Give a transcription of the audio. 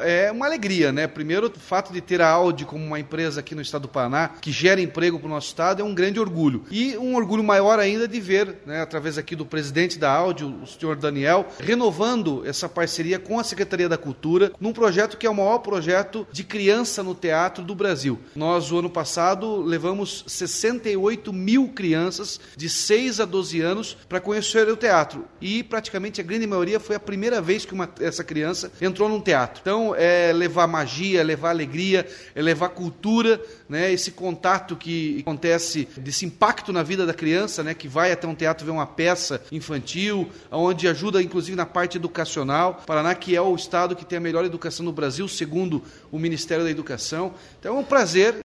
é uma alegria, né? Primeiro, o fato de ter a Audi como uma empresa aqui no estado do Paraná, que gera emprego para o nosso estado, é um grande orgulho. E um orgulho maior ainda de ver, né, através aqui do presidente da Audi, o senhor Daniel, renovando essa parceria com a Secretaria da Cultura, num projeto que é o maior projeto de criança no teatro do Brasil. Nós, o ano passado, levamos 68 mil crianças de 6 a 12 anos para conhecer o teatro. E praticamente a grande maioria foi a primeira vez que essa criança entrou num teatro. Então, é levar magia, é levar alegria, é levar cultura, né, esse contato que acontece, desse impacto na vida da criança, né, que vai até um teatro ver uma peça infantil, onde ajuda inclusive na parte educacional. Paraná, que é o estado que tem a melhor educação no Brasil, segundo o Ministério da Educação. Então é um prazer.